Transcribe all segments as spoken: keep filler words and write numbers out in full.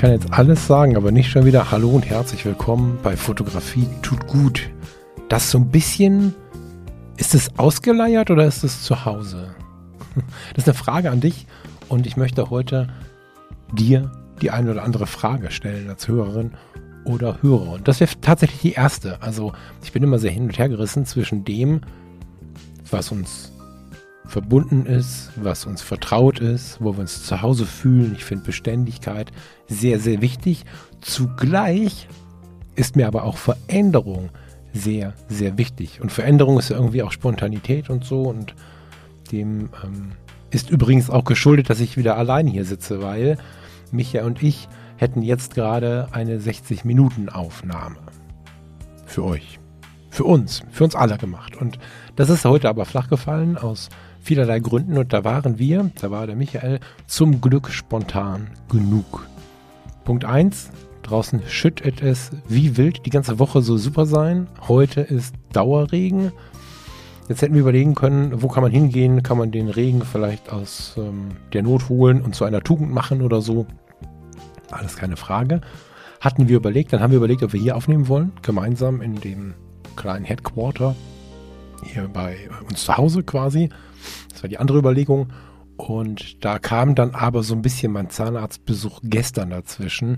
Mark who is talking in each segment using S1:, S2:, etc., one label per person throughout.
S1: kann jetzt alles sagen, aber nicht schon wieder Hallo und herzlich willkommen bei Fotografie tut gut. Das so ein bisschen, ist es ausgeleiert oder ist es zu Hause? Das ist eine Frage an dich und ich möchte heute dir die eine oder andere Frage stellen als Hörerin oder Hörer. Und das wäre tatsächlich die erste. Also ich bin immer sehr hin und her gerissen zwischen dem, was uns verbunden ist, was uns vertraut ist, wo wir uns zu Hause fühlen. Ich finde Beständigkeit sehr, sehr wichtig. Zugleich ist mir aber auch Veränderung sehr, sehr wichtig. Und Veränderung ist ja irgendwie auch Spontanität und so. Und dem ähm, ist übrigens auch geschuldet, dass ich wieder allein hier sitze, weil Micha und ich hätten jetzt gerade eine sechzig-Minuten-Aufnahme für euch, für uns, für uns alle gemacht. Und das ist heute aber flach gefallen aus vielerlei Gründen und da waren wir, da war der Michael, zum Glück spontan genug. Punkt eins, draußen schüttet es wie wild, die ganze Woche soll super sein. Heute ist Dauerregen. Jetzt hätten wir überlegen können, wo kann man hingehen, kann man den Regen vielleicht aus ähm, der Not holen und zu einer Tugend machen oder so. Alles keine Frage. Hatten wir überlegt, dann haben wir überlegt, ob wir hier aufnehmen wollen, gemeinsam in dem kleinen Headquarter, hier bei uns zu Hause quasi. Das war die andere Überlegung. Und da kam dann aber so ein bisschen mein Zahnarztbesuch gestern dazwischen,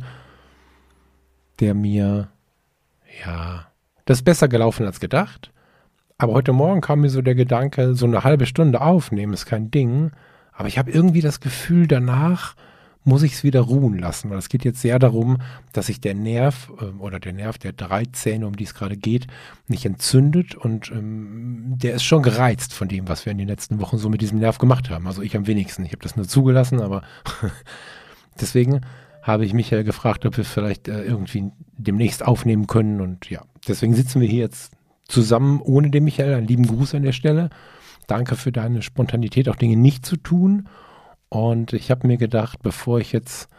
S1: der mir, ja, das ist besser gelaufen als gedacht. Aber heute Morgen kam mir so der Gedanke, so eine halbe Stunde aufnehmen ist kein Ding. Aber ich habe irgendwie das Gefühl, danach muss ich es wieder ruhen lassen, weil es geht jetzt sehr darum, dass sich der Nerv äh, oder der Nerv der drei Zähne, um die es gerade geht, nicht entzündet und ähm, der ist schon gereizt von dem, was wir in den letzten Wochen so mit diesem Nerv gemacht haben. Also ich am wenigsten. Ich habe das nur zugelassen, aber deswegen habe ich Michael gefragt, ob wir vielleicht äh, irgendwie demnächst aufnehmen können und ja, deswegen sitzen wir hier jetzt zusammen ohne den Michael. Einen lieben Gruß an der Stelle. Danke für deine Spontanität, auch Dinge nicht zu tun. Und ich habe mir gedacht, bevor ich jetzt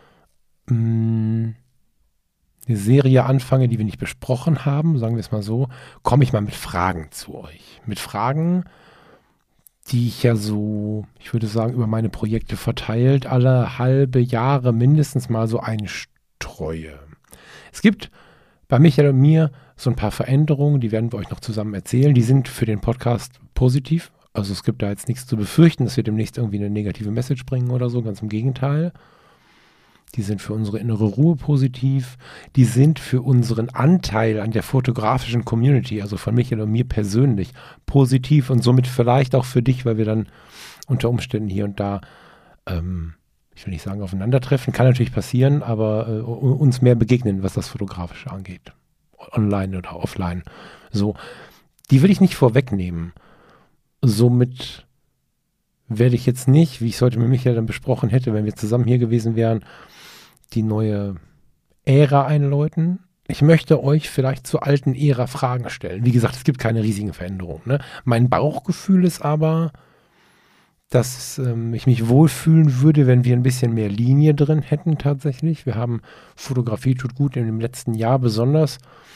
S1: mh, eine Serie anfange, die wir nicht besprochen haben, sagen wir es mal so, komme ich mal mit Fragen zu euch. Mit Fragen, die ich ja so, ich würde sagen, über meine Projekte verteilt, alle halbe Jahre mindestens mal so einstreue. Es gibt bei Michael und mir so ein paar Veränderungen, die werden wir euch noch zusammen erzählen. Die sind für den Podcast positiv. Also es gibt da jetzt nichts zu befürchten, dass wir demnächst irgendwie eine negative Message bringen oder so, ganz im Gegenteil. Die sind für unsere innere Ruhe positiv. Die sind für unseren Anteil an der fotografischen Community, also von Michael und mir persönlich, positiv und somit vielleicht auch für dich, weil wir dann unter Umständen hier und da, ähm, ich will nicht sagen aufeinandertreffen, kann natürlich passieren, aber äh, uns mehr begegnen, was das Fotografische angeht. Online oder offline. So, die will ich nicht vorwegnehmen. Somit werde ich jetzt nicht, wie ich es heute mit Michael dann besprochen hätte, wenn wir zusammen hier gewesen wären, die neue Ära einläuten. Ich möchte euch vielleicht zur alten Ära Fragen stellen. Wie gesagt, es gibt keine riesigen Veränderungen. Ne? Mein Bauchgefühl ist aber, dass ähm, ich mich wohlfühlen würde, wenn wir ein bisschen mehr Linie drin hätten tatsächlich. Wir haben Fotografie tut gut in dem letzten Jahr besonders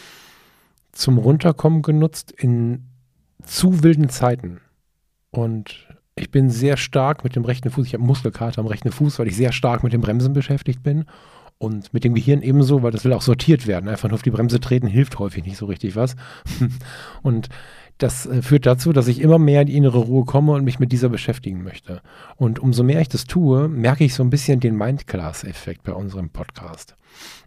S1: zum Runterkommen genutzt in zu wilden Zeiten. Und ich bin sehr stark mit dem rechten Fuß, ich habe Muskelkater am rechten Fuß, weil ich sehr stark mit dem Bremsen beschäftigt bin und mit dem Gehirn ebenso, weil das will auch sortiert werden. Einfach nur auf die Bremse treten hilft häufig nicht so richtig was. Und das äh, führt dazu, dass ich immer mehr in die innere Ruhe komme und mich mit dieser beschäftigen möchte. Und umso mehr ich das tue, merke ich so ein bisschen den Mindclass-Effekt bei unserem Podcast.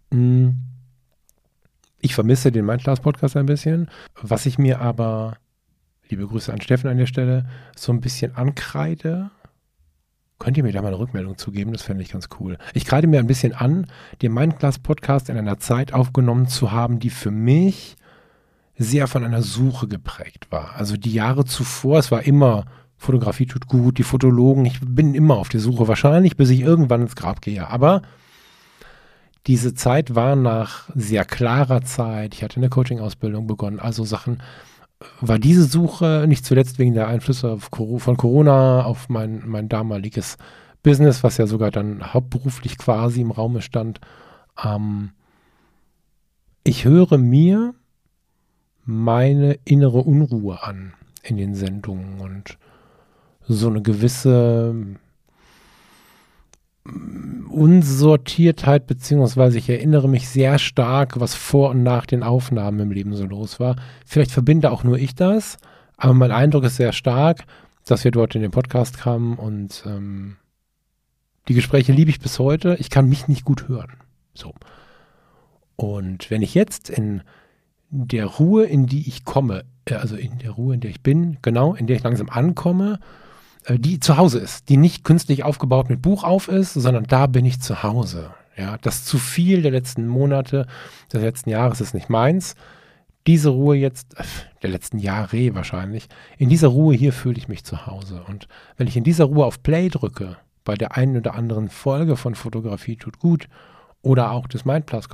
S1: Ich vermisse den Mindclass-Podcast ein bisschen, was ich mir aber, liebe Grüße an Steffen an der Stelle, so ein bisschen ankreide. Könnt ihr mir da mal eine Rückmeldung zugeben? Das fände ich ganz cool. Ich kreide mir ein bisschen an, den Mindclass-Podcast in einer Zeit aufgenommen zu haben, die für mich sehr von einer Suche geprägt war. Also die Jahre zuvor, es war immer Fotografie tut gut, die Fotologen, ich bin immer auf der Suche, wahrscheinlich bis ich irgendwann ins Grab gehe. Aber diese Zeit war nach sehr klarer Zeit. Ich hatte eine Coaching-Ausbildung begonnen, also Sachen, war diese Suche nicht zuletzt wegen der Einflüsse auf, von Corona auf mein, mein damaliges Business, was ja sogar dann hauptberuflich quasi im Raume stand. Ähm, ich höre mir meine innere Unruhe an in den Sendungen und so eine gewisse Unsortiertheit, beziehungsweise ich erinnere mich sehr stark, was vor und nach den Aufnahmen im Leben so los war. Vielleicht verbinde auch nur ich das, aber mein Eindruck ist sehr stark, dass wir dort in den Podcast kamen und ähm, die Gespräche liebe ich bis heute. Ich kann mich nicht gut hören. So. Und wenn ich jetzt in der Ruhe, in die ich komme, äh, also in der Ruhe, in der ich bin, genau, in der ich langsam ankomme, äh, die zu Hause ist, die nicht künstlich aufgebaut mit Buch auf ist, sondern da bin ich zu Hause. Ja, das zu viel der letzten Monate, des letzten Jahres ist nicht meins. Diese Ruhe jetzt, äh, der letzten Jahre wahrscheinlich, in dieser Ruhe hier fühle ich mich zu Hause. Und wenn ich in dieser Ruhe auf Play drücke, bei der einen oder anderen Folge von Fotografie tut gut oder auch des Mindclass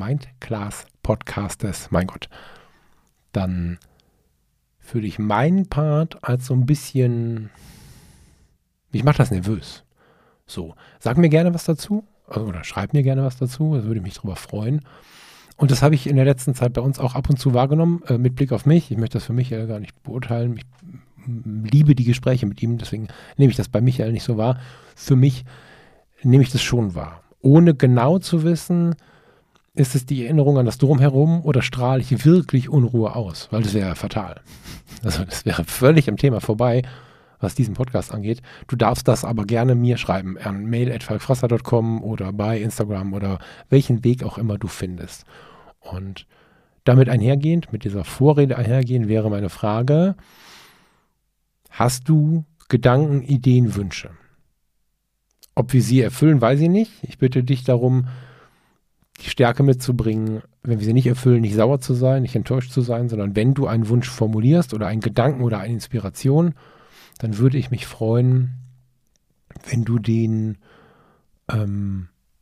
S1: Podcastes, mein Gott, dann fühle ich meinen Part als so ein bisschen, mich macht das nervös. So, sag mir gerne was dazu oder schreib mir gerne was dazu, da würde ich mich drüber freuen. Und das habe ich in der letzten Zeit bei uns auch ab und zu wahrgenommen, äh, mit Blick auf mich. Ich möchte das für Michael gar nicht beurteilen. Ich liebe die Gespräche mit ihm, deswegen nehme ich das bei Michael nicht so wahr. Für mich nehme ich das schon wahr. Ohne genau zu wissen, ist es die Erinnerung an das Drumherum oder strahle ich wirklich Unruhe aus? Weil das wäre fatal. Also das wäre völlig am Thema vorbei, was diesen Podcast angeht. Du darfst das aber gerne mir schreiben an mail at falkfrasser punkt com oder bei Instagram oder welchen Weg auch immer du findest. Und damit einhergehend, mit dieser Vorrede einhergehend, wäre meine Frage: Hast du Gedanken, Ideen, Wünsche? Ob wir sie erfüllen, weiß ich nicht. Ich bitte dich darum, die Stärke mitzubringen, wenn wir sie nicht erfüllen, nicht sauer zu sein, nicht enttäuscht zu sein, sondern wenn du einen Wunsch formulierst oder einen Gedanken oder eine Inspiration, dann würde ich mich freuen, wenn du den, ähm,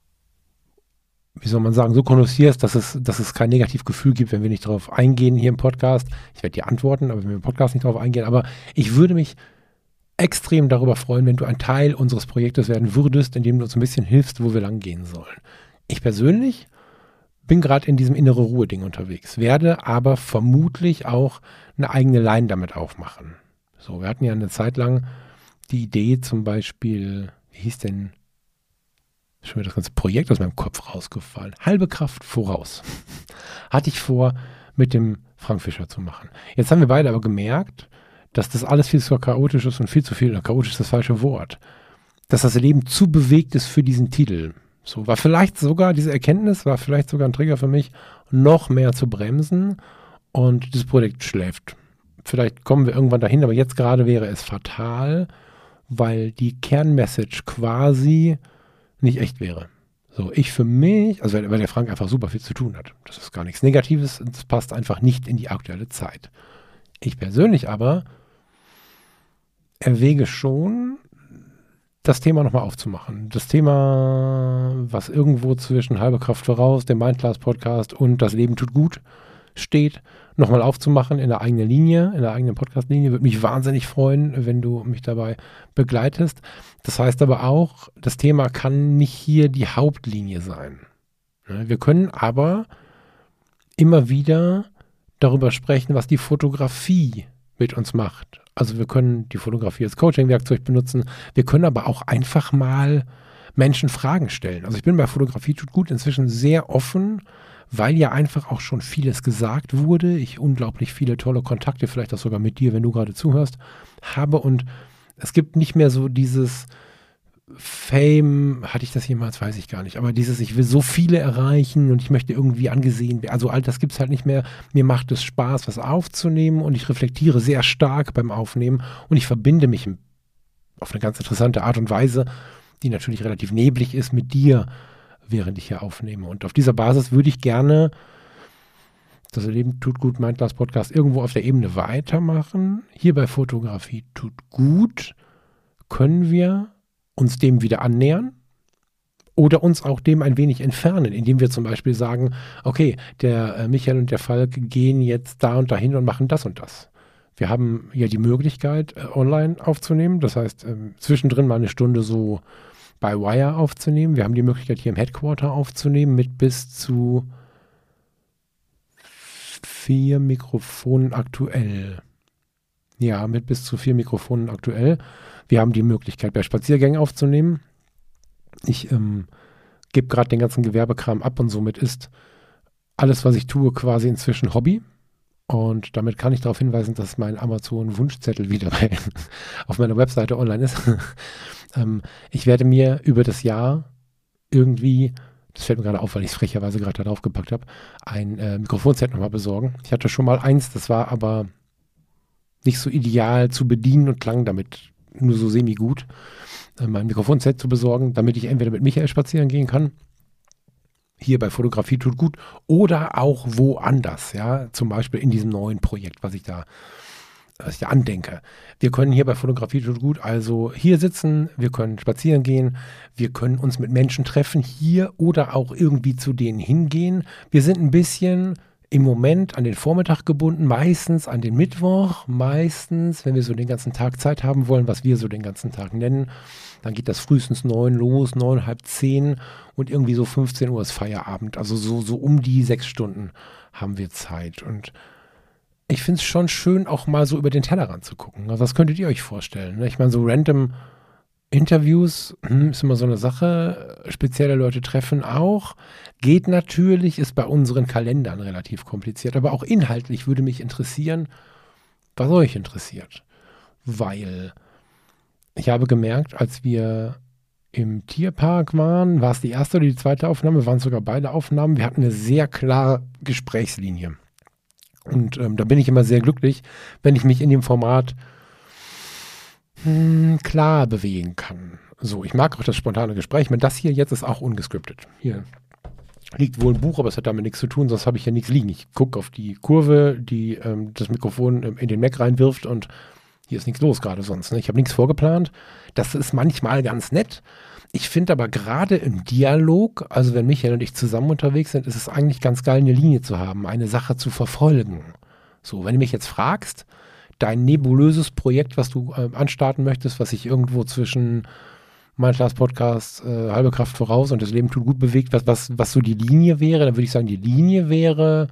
S1: wie soll man sagen, so konnoissierst, dass es, dass es kein Negativgefühl gibt, wenn wir nicht darauf eingehen hier im Podcast. Ich werde dir antworten, aber wenn wir im Podcast nicht darauf eingehen. Aber ich würde mich extrem darüber freuen, wenn du ein Teil unseres Projektes werden würdest, indem du uns ein bisschen hilfst, wo wir lang gehen sollen. Ich persönlich bin gerade in diesem innere Ruhe-Ding unterwegs, werde aber vermutlich auch eine eigene Line damit aufmachen. So, wir hatten ja eine Zeit lang die Idee zum Beispiel, wie hieß denn, schon wieder das ganze Projekt aus meinem Kopf rausgefallen, halbe Kraft voraus. Hatte ich vor, mit dem Frank Fischer zu machen. Jetzt haben wir beide aber gemerkt, dass das alles viel zu chaotisch ist und viel zu viel, chaotisch ist das falsche Wort, dass das Leben zu bewegt ist für diesen Titel. So, war vielleicht sogar, diese Erkenntnis war vielleicht sogar ein Trigger für mich, noch mehr zu bremsen und dieses Projekt schläft. Vielleicht kommen wir irgendwann dahin, aber jetzt gerade wäre es fatal, weil die Kernmessage quasi nicht echt wäre. So, ich für mich, also weil der Frank einfach super viel zu tun hat. Das ist gar nichts Negatives, das passt einfach nicht in die aktuelle Zeit. Ich persönlich aber erwäge schon, das Thema nochmal aufzumachen. Das Thema, was irgendwo zwischen halbe Kraft voraus, dem Mindclass Podcast und das Leben tut gut steht, nochmal aufzumachen in der eigenen Linie, in der eigenen Podcast-Linie. Würde mich wahnsinnig freuen, wenn du mich dabei begleitest. Das heißt aber auch, das Thema kann nicht hier die Hauptlinie sein. Wir können aber immer wieder darüber sprechen, was die Fotografie mit uns macht. Also wir können die Fotografie als Coaching-Werkzeug benutzen. Wir können aber auch einfach mal Menschen Fragen stellen. Also ich bin bei Fotografie tut gut inzwischen sehr offen, weil ja einfach auch schon vieles gesagt wurde. Ich unglaublich viele tolle Kontakte, vielleicht auch sogar mit dir, wenn du gerade zuhörst, habe. Und es gibt nicht mehr so dieses Fame, hatte ich das jemals, weiß ich gar nicht, aber dieses, ich will so viele erreichen und ich möchte irgendwie angesehen werden. Also all das gibt es halt nicht mehr. Mir macht es Spaß, was aufzunehmen und ich reflektiere sehr stark beim Aufnehmen und ich verbinde mich auf eine ganz interessante Art und Weise, die natürlich relativ neblig ist, mit dir, während ich hier aufnehme. Und auf dieser Basis würde ich gerne das Leben tut gut, Mindclass Podcast irgendwo auf der Ebene weitermachen. Hier bei Fotografie tut gut, können wir uns dem wieder annähern oder uns auch dem ein wenig entfernen, indem wir zum Beispiel sagen, okay, der äh, Michael und der Falk gehen jetzt da und dahin und machen das und das. Wir haben ja die Möglichkeit, äh, online aufzunehmen, das heißt, äh, zwischendrin mal eine Stunde so bei Wire aufzunehmen. Wir haben die Möglichkeit, hier im Headquarter aufzunehmen mit bis zu vier Mikrofonen aktuell. Ja, mit bis zu vier Mikrofonen aktuell. Wir haben die Möglichkeit, bei Spaziergängen aufzunehmen. Ich ähm, gebe gerade den ganzen Gewerbekram ab und somit ist alles, was ich tue, quasi inzwischen Hobby. Und damit kann ich darauf hinweisen, dass mein Amazon-Wunschzettel wieder bei, auf meiner Webseite online ist. ähm, ich werde mir über das Jahr irgendwie, das fällt mir gerade auf, weil ich es frecherweise gerade da drauf gepackt habe, ein äh, Mikrofonset nochmal besorgen. Ich hatte schon mal eins, das war aber nicht so ideal zu bedienen und klang damit nur so semi-gut. Äh, mein Mikrofonset zu besorgen, damit ich entweder mit Michael spazieren gehen kann, hier bei Fotografie tut gut, oder auch woanders, ja, zum Beispiel in diesem neuen Projekt, was ich da, was ich da andenke. Wir können hier bei Fotografie tut gut also hier sitzen, wir können spazieren gehen, wir können uns mit Menschen treffen hier oder auch irgendwie zu denen hingehen. Wir sind ein bisschen im Moment an den Vormittag gebunden, meistens an den Mittwoch, meistens, wenn wir so den ganzen Tag Zeit haben wollen, was wir so den ganzen Tag nennen, dann geht das frühestens neun los, neun, halb zehn und irgendwie so fünfzehn Uhr ist Feierabend. Also so, so um die sechs Stunden haben wir Zeit. Und ich finde es schon schön, auch mal so über den Tellerrand zu gucken. Also was könntet ihr euch vorstellen? Ich meine, so random Interviews hm, ist immer so eine Sache. Spezielle Leute treffen auch. Geht natürlich, ist bei unseren Kalendern relativ kompliziert. Aber auch inhaltlich würde mich interessieren, was euch interessiert. Weil ich habe gemerkt, als wir im Tierpark waren, war es die erste oder die zweite Aufnahme, waren es sogar beide Aufnahmen. Wir hatten eine sehr klare Gesprächslinie. Und ähm, da bin ich immer sehr glücklich, wenn ich mich in dem Format hm, klar bewegen kann. So, ich mag auch das spontane Gespräch. Ich meine, das hier jetzt ist auch ungescriptet. Hier liegt wohl ein Buch, aber es hat damit nichts zu tun, sonst habe ich ja nichts liegen. Ich gucke auf die Kurve, die ähm, das Mikrofon ähm, in den Mac reinwirft und hier ist nichts los gerade sonst. Ne? Ich habe nichts vorgeplant. Das ist manchmal ganz nett. Ich finde aber gerade im Dialog, also wenn Michael und ich zusammen unterwegs sind, ist es eigentlich ganz geil, eine Linie zu haben, eine Sache zu verfolgen. So, wenn du mich jetzt fragst, dein nebulöses Projekt, was du äh, anstarten möchtest, was sich irgendwo zwischen Mein Glas Podcast, äh, Halbe Kraft voraus und das Leben tut gut bewegt, was, was, was so die Linie wäre, dann würde ich sagen, die Linie wäre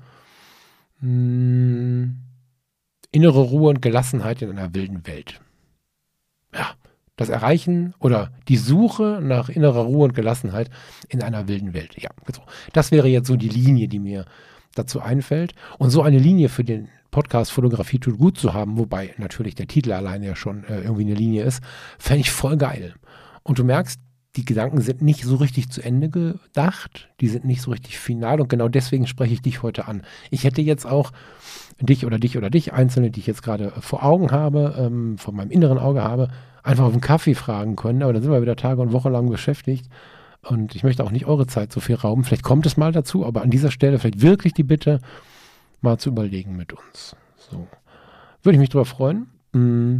S1: mh, innere Ruhe und Gelassenheit in einer wilden Welt. Ja, das Erreichen oder die Suche nach innerer Ruhe und Gelassenheit in einer wilden Welt. Ja, so. Das wäre jetzt so die Linie, die mir dazu einfällt. Und so eine Linie für den Podcast Fotografie tut gut zu haben, wobei natürlich der Titel alleine ja schon äh, irgendwie eine Linie ist, fände ich voll geil. Und du merkst, die Gedanken sind nicht so richtig zu Ende gedacht, die sind nicht so richtig final und genau deswegen spreche ich dich heute an. Ich hätte jetzt auch dich oder dich oder dich, Einzelne, die ich jetzt gerade vor Augen habe, ähm, vor meinem inneren Auge habe, einfach auf einen Kaffee fragen können, aber dann sind wir wieder Tage und Wochen lang beschäftigt und ich möchte auch nicht eure Zeit so viel rauben. Vielleicht kommt es mal dazu, aber an dieser Stelle vielleicht wirklich die Bitte, mal zu überlegen mit uns. So. Würde ich mich drüber freuen, mh,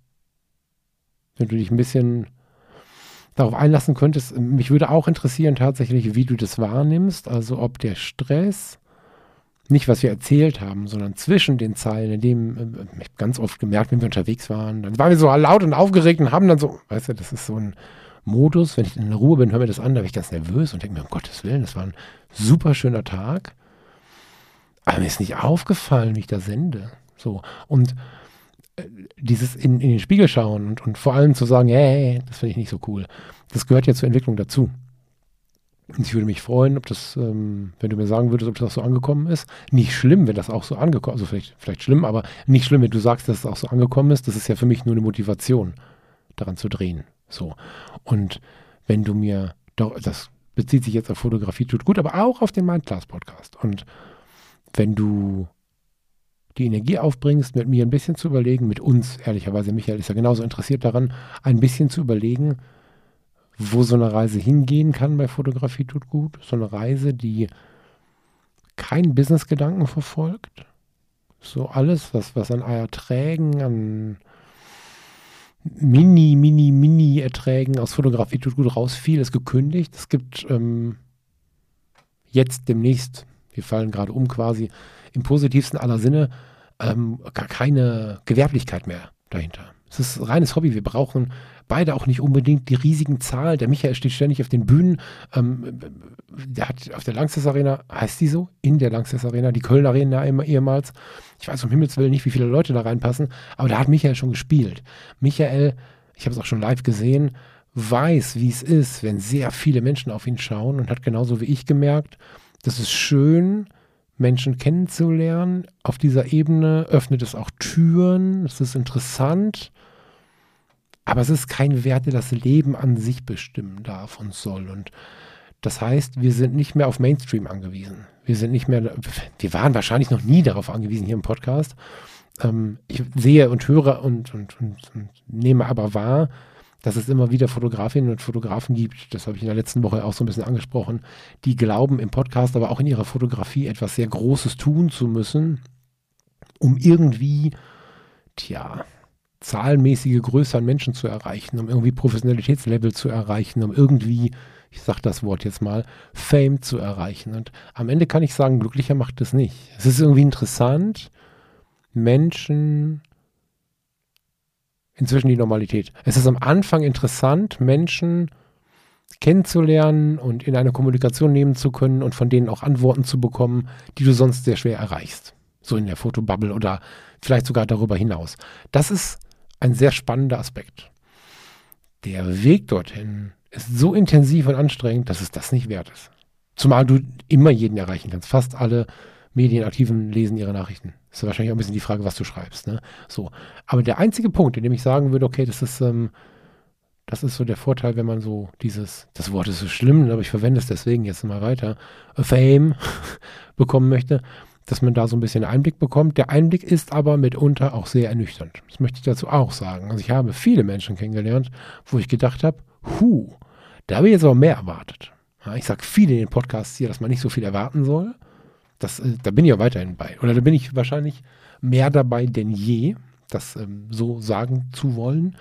S1: wenn du dich ein bisschen darauf einlassen könntest. Mich würde auch interessieren tatsächlich, wie du das wahrnimmst, also ob der Stress, nicht was wir erzählt haben, sondern zwischen den Zeilen, in dem, äh, ich habe ganz oft gemerkt, wenn wir unterwegs waren, dann waren wir so laut und aufgeregt und haben dann so, weißt du, das ist so ein Modus, wenn ich in der Ruhe bin, höre mir das an, da bin ich ganz nervös und denke mir, um Gottes Willen, das war ein super schöner Tag, aber mir ist nicht aufgefallen, wie ich da sende. So, und dieses in, in den Spiegel schauen und, und vor allem zu sagen, hey, das finde ich nicht so cool. Das gehört ja zur Entwicklung dazu. Und ich würde mich freuen, ob das, ähm, wenn du mir sagen würdest, ob das auch so angekommen ist. Nicht schlimm, wenn das auch so angekommen ist. Also vielleicht, vielleicht schlimm, aber nicht schlimm, wenn du sagst, dass es auch so angekommen ist. Das ist ja für mich nur eine Motivation, daran zu drehen. So. Und wenn du mir, doch, das bezieht sich jetzt auf Fotografie, tut gut, aber auch auf den Mind Class Podcast. Und wenn du die Energie aufbringst, mit mir ein bisschen zu überlegen, mit uns, ehrlicherweise, Michael ist ja genauso interessiert daran, ein bisschen zu überlegen, wo so eine Reise hingehen kann bei Fotografie tut gut. So eine Reise, die keinen Business-Gedanken verfolgt. So alles, was, was an Erträgen, an Mini, Mini, Mini-Erträgen aus Fotografie tut gut rausfiel, ist gekündigt. Es gibt ähm, jetzt demnächst, wir fallen gerade um quasi, im positivsten aller Sinne ähm, gar keine Gewerblichkeit mehr dahinter. Es ist reines Hobby. Wir brauchen beide auch nicht unbedingt die riesigen Zahlen. Der Michael steht ständig auf den Bühnen. Ähm, der hat auf der Lanxess Arena, heißt die so? In der Lanxess Arena, die Köln Arena ehemals. Ich weiß um Himmels Willen nicht, wie viele Leute da reinpassen, aber da hat Michael schon gespielt. Michael, ich habe es auch schon live gesehen, weiß, wie es ist, wenn sehr viele Menschen auf ihn schauen und hat genauso wie ich gemerkt, das ist schön, Menschen kennenzulernen. Auf dieser Ebene öffnet es auch Türen, es ist interessant, aber es ist kein Wert, der das Leben an sich bestimmen darf und soll. Und das heißt, wir sind nicht mehr auf Mainstream angewiesen. Wir sind nicht mehr, wir waren wahrscheinlich noch nie darauf angewiesen hier im Podcast. Ähm, ich sehe und höre und, und, und, und nehme aber wahr, dass es immer wieder Fotografinnen und Fotografen gibt, das habe ich in der letzten Woche auch so ein bisschen angesprochen, die glauben im Podcast, aber auch in ihrer Fotografie etwas sehr Großes tun zu müssen, um irgendwie, tja, zahlenmäßige Größe an Menschen zu erreichen, um irgendwie Professionalitätslevel zu erreichen, um irgendwie, ich sage das Wort jetzt mal, Fame zu erreichen. Und am Ende kann ich sagen, glücklicher macht es nicht. Es ist irgendwie interessant, Menschen inzwischen die Normalität. Es ist am Anfang interessant, Menschen kennenzulernen und in eine Kommunikation nehmen zu können und von denen auch Antworten zu bekommen, die du sonst sehr schwer erreichst. So in der Fotobubble oder vielleicht sogar darüber hinaus. Das ist ein sehr spannender Aspekt. Der Weg dorthin ist so intensiv und anstrengend, dass es das nicht wert ist. Zumal du immer jeden erreichen kannst. Fast alle Medienaktiven lesen ihre Nachrichten. Das ist wahrscheinlich auch ein bisschen die Frage, was du schreibst. Ne? So. Aber der einzige Punkt, in dem ich sagen würde, okay, das ist, ähm, das ist so der Vorteil, wenn man so dieses, das Wort ist so schlimm, aber ich verwende es deswegen jetzt mal weiter, Fame bekommen möchte, dass man da so ein bisschen Einblick bekommt. Der Einblick ist aber mitunter auch sehr ernüchternd. Das möchte ich dazu auch sagen. Also ich habe viele Menschen kennengelernt, wo ich gedacht habe, hu, da habe ich jetzt aber mehr erwartet. Ja, ich sage viel in den Podcasts hier, dass man nicht so viel erwarten soll. Das, äh, da bin ich ja weiterhin bei. Oder da bin ich wahrscheinlich mehr dabei denn je, das ähm, so sagen zu wollen.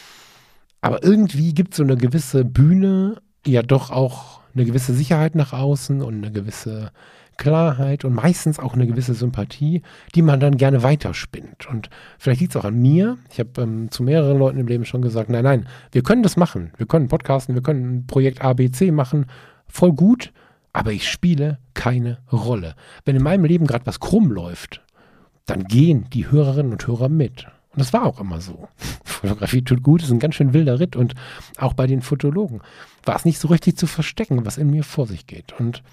S1: Aber irgendwie gibt es so eine gewisse Bühne, ja doch auch eine gewisse Sicherheit nach außen und eine gewisse Klarheit und meistens auch eine gewisse Sympathie, die man dann gerne weiterspinnt. Und vielleicht liegt es auch an mir. Ich habe ähm, zu mehreren Leuten im Leben schon gesagt, nein, nein, wir können das machen. Wir können podcasten, wir können ein Projekt A B C machen. Voll gut. Aber ich spiele keine Rolle. Wenn in meinem Leben gerade was krumm läuft, dann gehen die Hörerinnen und Hörer mit. Und das war auch immer so. Fotografie tut gut, ist ein ganz schön wilder Ritt. Und auch bei den Fotologen war es nicht so richtig zu verstecken, was in mir vor sich geht. Und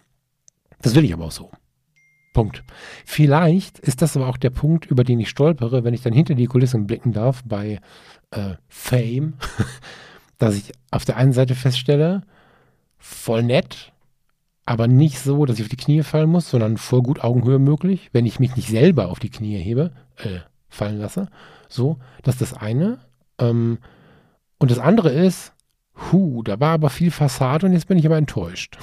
S1: das will ich aber auch so. Punkt. Vielleicht ist das aber auch der Punkt, über den ich stolpere, wenn ich dann hinter die Kulissen blicken darf bei äh, Fame, dass ich auf der einen Seite feststelle, voll nett, aber nicht so, dass ich auf die Knie fallen muss, sondern voll gut Augenhöhe möglich, wenn ich mich nicht selber auf die Knie hebe, äh, fallen lasse. So, das ist das eine. Ähm, und das andere ist, hu, da war aber viel Fassade und jetzt bin ich aber enttäuscht.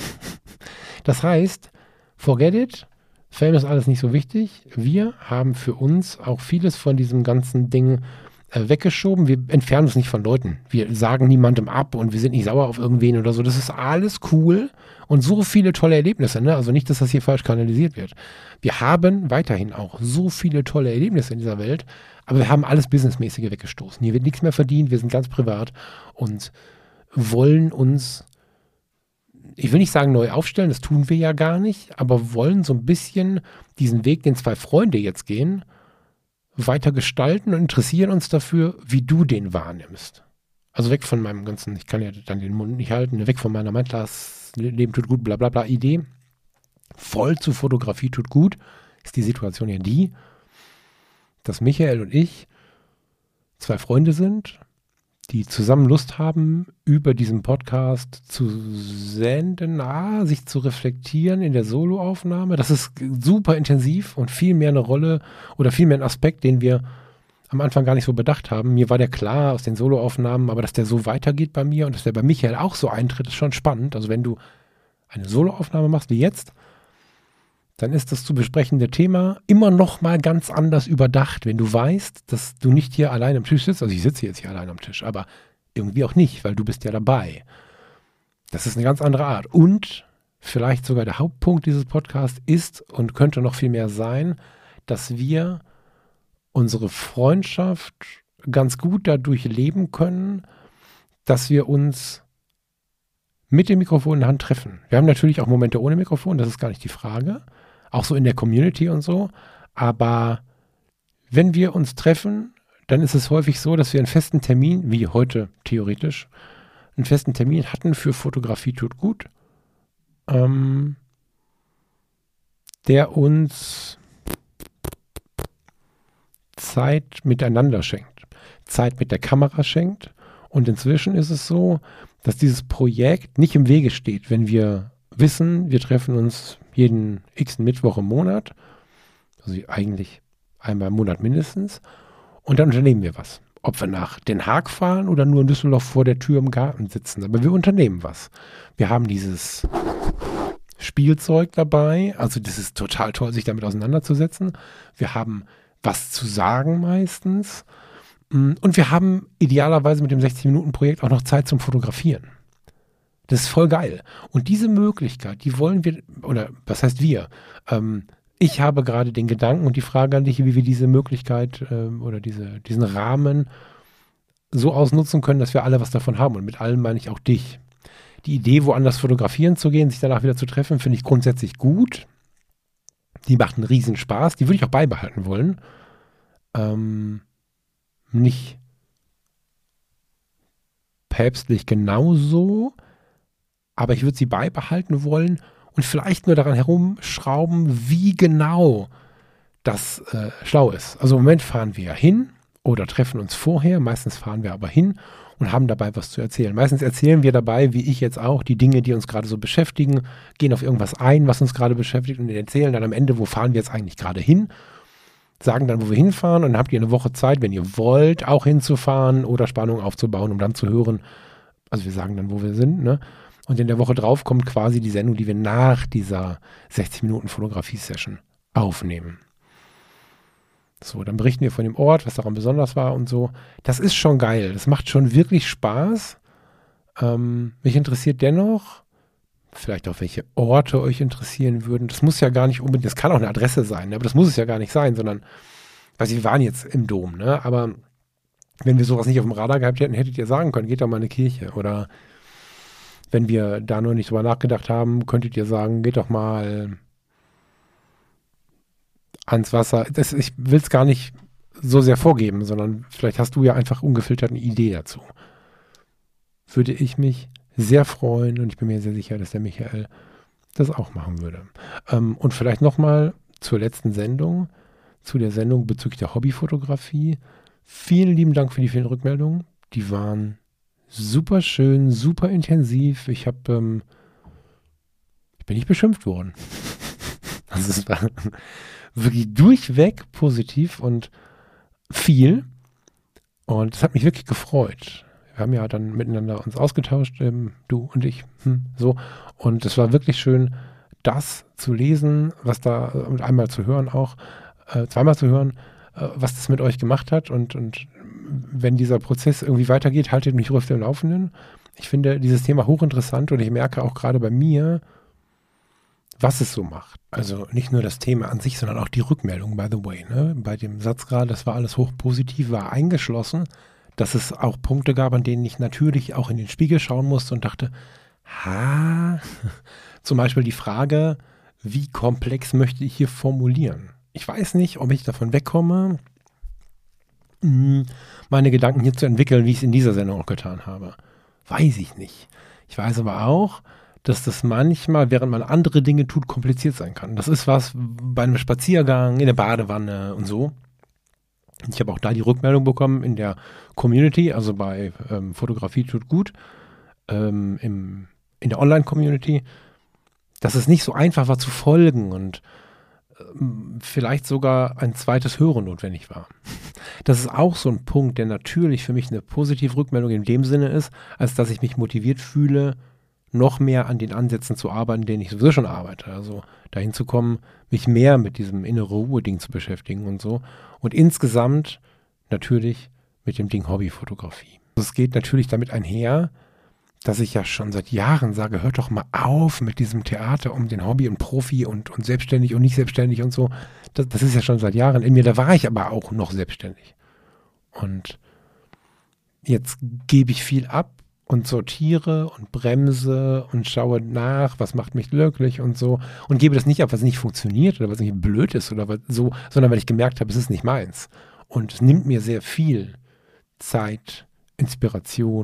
S1: Das heißt, forget it, Fame ist alles nicht so wichtig. Wir haben für uns auch vieles von diesem ganzen Ding äh, weggeschoben. Wir entfernen uns nicht von Leuten. Wir sagen niemandem ab und wir sind nicht sauer auf irgendwen oder so. Das ist alles cool und so viele tolle Erlebnisse. Ne? Also nicht, dass das hier falsch kanalisiert wird. Wir haben weiterhin auch so viele tolle Erlebnisse in dieser Welt, aber wir haben alles Businessmäßige weggestoßen. Hier wird nichts mehr verdient, wir sind ganz privat und wollen uns, ich will nicht sagen neu aufstellen, das tun wir ja gar nicht, aber wollen so ein bisschen diesen Weg, den zwei Freunde jetzt gehen, weiter gestalten und interessieren uns dafür, wie du den wahrnimmst. Also weg von meinem ganzen, ich kann ja dann den Mund nicht halten, weg von meiner Mindclass, Leben tut gut, bla bla bla Idee. Voll zu Fotografie tut gut, ist die Situation ja die, dass Michael und ich zwei Freunde sind, die zusammen Lust haben, über diesen Podcast zu senden, ah, sich zu reflektieren in der Soloaufnahme. Das ist super intensiv und viel mehr eine Rolle oder viel mehr ein Aspekt, den wir am Anfang gar nicht so bedacht haben. Mir war der klar aus den Soloaufnahmen, aber dass der so weitergeht bei mir und dass der bei Michael auch so eintritt, ist schon spannend. Also wenn du eine Soloaufnahme machst wie jetzt, dann ist das zu besprechende Thema immer noch mal ganz anders überdacht, wenn du weißt, dass du nicht hier allein am Tisch sitzt. Also ich sitze jetzt hier allein am Tisch, aber irgendwie auch nicht, weil du bist ja dabei. Das ist eine ganz andere Art. Und vielleicht sogar der Hauptpunkt dieses Podcasts ist und könnte noch viel mehr sein, dass wir unsere Freundschaft ganz gut dadurch leben können, dass wir uns mit dem Mikrofon in der Hand treffen. Wir haben natürlich auch Momente ohne Mikrofon, das ist gar nicht die Frage. Auch so in der Community und so. Aber wenn wir uns treffen, dann ist es häufig so, dass wir einen festen Termin, wie heute theoretisch, einen festen Termin hatten für Fotografie tut gut, ähm, der uns Zeit miteinander schenkt, Zeit mit der Kamera schenkt. Und inzwischen ist es so, dass dieses Projekt nicht im Wege steht, wenn wir wissen, wir treffen uns jeden x Mittwoch im Monat, also eigentlich einmal im Monat mindestens, und dann unternehmen wir was. Ob wir nach Den Haag fahren oder nur in Düsseldorf vor der Tür im Garten sitzen, aber wir unternehmen was. Wir haben dieses Spielzeug dabei, also das ist total toll, sich damit auseinanderzusetzen. Wir haben was zu sagen meistens. Und wir haben idealerweise mit dem sechzig-Minuten-Projekt auch noch Zeit zum Fotografieren. Das ist voll geil. Und diese Möglichkeit, die wollen wir, oder was heißt wir? Ähm, ich habe gerade den Gedanken und die Frage an dich, wie wir diese Möglichkeit ähm, oder diese, diesen Rahmen so ausnutzen können, dass wir alle was davon haben. Und mit allen meine ich auch dich. Die Idee, woanders fotografieren zu gehen, sich danach wieder zu treffen, finde ich grundsätzlich gut. Die macht einen riesen Spaß. Die würde ich auch beibehalten wollen. Ähm, nicht päpstlich genauso, aber ich würde sie beibehalten wollen und vielleicht nur daran herumschrauben, wie genau das äh, schlau ist. Also im Moment fahren wir ja hin oder treffen uns vorher, meistens fahren wir aber hin und haben dabei was zu erzählen. Meistens erzählen wir dabei, wie ich jetzt auch, die Dinge, die uns gerade so beschäftigen, gehen auf irgendwas ein, was uns gerade beschäftigt und erzählen dann am Ende, wo fahren wir jetzt eigentlich gerade hin, sagen dann, wo wir hinfahren und dann habt ihr eine Woche Zeit, wenn ihr wollt, auch hinzufahren oder Spannung aufzubauen, um dann zu hören, also wir sagen dann, wo wir sind, ne? Und in der Woche drauf kommt quasi die Sendung, die wir nach dieser sechzig-Minuten-Fotografie-Session aufnehmen. So, dann berichten wir von dem Ort, was daran besonders war und so. Das ist schon geil. Das macht schon wirklich Spaß. Ähm, mich interessiert dennoch, vielleicht auch welche Orte euch interessieren würden. Das muss ja gar nicht unbedingt, das kann auch eine Adresse sein, ne? Aber das muss es ja gar nicht sein, sondern, weiß ich, wir waren jetzt im Dom, ne? Aber wenn wir sowas nicht auf dem Radar gehabt hätten, hättet ihr sagen können, geht doch mal in eine Kirche. Oder wenn wir da noch nicht drüber nachgedacht haben, könntet ihr sagen, geht doch mal ans Wasser. Das, ich will es gar nicht so sehr vorgeben, sondern vielleicht hast du ja einfach ungefiltert eine Idee dazu. Würde ich mich sehr freuen und ich bin mir sehr sicher, dass der Michael das auch machen würde. Ähm, und vielleicht nochmal zur letzten Sendung, zu der Sendung bezüglich der Hobbyfotografie. Vielen lieben Dank für die vielen Rückmeldungen. Die waren super schön, super intensiv. Ich habe, ähm, ich bin nicht beschimpft worden. Also es war wirklich durchweg positiv und viel. Und es hat mich wirklich gefreut. Wir haben ja dann miteinander uns ausgetauscht, ähm, du und ich, hm, so. Und es war wirklich schön, das zu lesen, was da, und einmal zu hören auch, äh, zweimal zu hören, äh, was das mit euch gemacht hat. Und, und wenn dieser Prozess irgendwie weitergeht, haltet mich ruhig auf dem Laufenden. Ich finde dieses Thema hochinteressant und ich merke auch gerade bei mir, was es so macht. Also nicht nur das Thema an sich, sondern auch die Rückmeldung, by the way. Ne? Bei dem Satz gerade, das war alles hochpositiv, war eingeschlossen, dass es auch Punkte gab, an denen ich natürlich auch in den Spiegel schauen musste und dachte, ha, zum Beispiel die Frage, wie komplex möchte ich hier formulieren? Ich weiß nicht, ob ich davon wegkomme, meine Gedanken hier zu entwickeln, wie ich es in dieser Sendung auch getan habe. Weiß ich nicht. Ich weiß aber auch, dass das manchmal, während man andere Dinge tut, kompliziert sein kann. Das ist was bei einem Spaziergang, in der Badewanne und so. Ich habe auch da die Rückmeldung bekommen in der Community, also bei ähm, Fotografie tut gut, ähm, im, in der Online-Community, dass es nicht so einfach war zu folgen und ähm, vielleicht sogar ein zweites Hören notwendig war. Das ist auch so ein Punkt, der natürlich für mich eine positive Rückmeldung in dem Sinne ist, als dass ich mich motiviert fühle, noch mehr an den Ansätzen zu arbeiten, denen ich sowieso schon arbeite. Also dahin zu kommen, mich mehr mit diesem innere Ruhe-Ding zu beschäftigen und so. Und insgesamt natürlich mit dem Ding Hobbyfotografie. Es geht natürlich damit einher, dass ich ja schon seit Jahren sage, hört doch mal auf mit diesem Theater um den Hobby und Profi und, und selbstständig und nicht selbstständig und so. Das, das ist ja schon seit Jahren in mir. Da war ich aber auch noch selbstständig. Und jetzt gebe ich viel ab und sortiere und bremse und schaue nach, was macht mich glücklich und so. Und gebe das nicht ab, was nicht funktioniert oder was nicht blöd ist oder was so, sondern weil ich gemerkt habe, es ist nicht meins. Und es nimmt mir sehr viel Zeit, Inspiration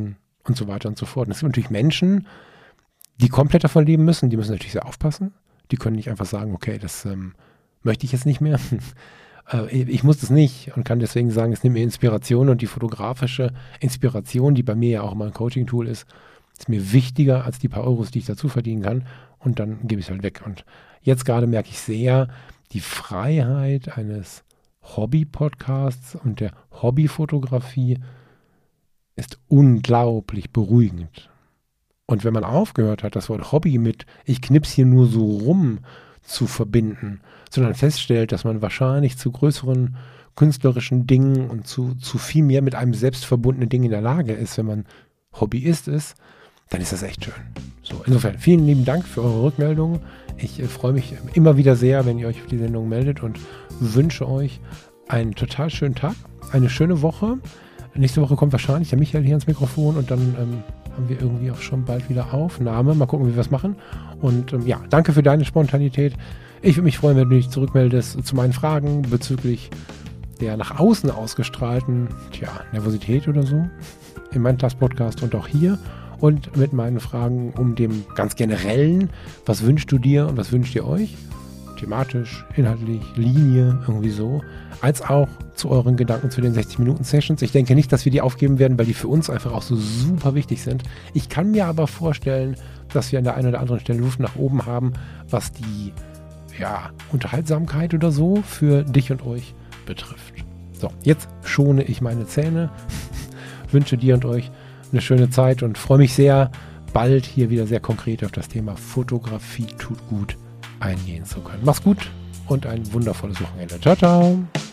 S1: und so weiter und so fort. Und es gibt natürlich Menschen, die komplett davon leben müssen, die müssen natürlich sehr aufpassen. Die können nicht einfach sagen, okay, das ähm, möchte ich jetzt nicht mehr. äh, ich muss das nicht und kann deswegen sagen, es nimmt mir Inspiration und die fotografische Inspiration, die bei mir ja auch immer ein Coaching-Tool ist, ist mir wichtiger als die paar Euros, die ich dazu verdienen kann, und dann gebe ich es halt weg. Und jetzt gerade merke ich sehr, die Freiheit eines Hobby-Podcasts und der Hobbyfotografie ist unglaublich beruhigend. Und wenn man aufgehört hat, das Wort Hobby mit ich knips hier nur so rum zu verbinden, sondern feststellt, dass man wahrscheinlich zu größeren künstlerischen Dingen und zu, zu viel mehr mit einem selbst verbundenen Ding in der Lage ist, wenn man Hobbyist ist, dann ist das echt schön. So, insofern vielen lieben Dank für eure Rückmeldungen. Ich äh, freue mich immer wieder sehr, wenn ihr euch für die Sendung meldet und wünsche euch einen total schönen Tag, eine schöne Woche. Nächste Woche kommt wahrscheinlich der Michael hier ans Mikrofon und dann ähm, haben wir irgendwie auch schon bald wieder Aufnahme. Mal gucken, wie wir es machen. Und ähm, ja, danke für deine Spontanität. Ich würde mich freuen, wenn du dich zurückmeldest zu meinen Fragen bezüglich der nach außen ausgestrahlten tja, Nervosität oder so im Mindclass-Podcast und auch hier. Und mit meinen Fragen um dem ganz generellen, was wünschst du dir und was wünscht ihr euch? Thematisch, inhaltlich, Linie, irgendwie so. Als auch zu euren Gedanken zu den sechzig-Minuten-Sessions. Ich denke nicht, dass wir die aufgeben werden, weil die für uns einfach auch so super wichtig sind. Ich kann mir aber vorstellen, dass wir an der einen oder anderen Stelle Luft nach oben haben, was die ja, Unterhaltsamkeit oder so für dich und euch betrifft. So, jetzt schone ich meine Zähne, wünsche dir und euch eine schöne Zeit und freue mich sehr, bald hier wieder sehr konkret auf das Thema Fotografie tut gut eingehen zu können. Mach's gut und ein wundervolles Wochenende. Ciao, ciao!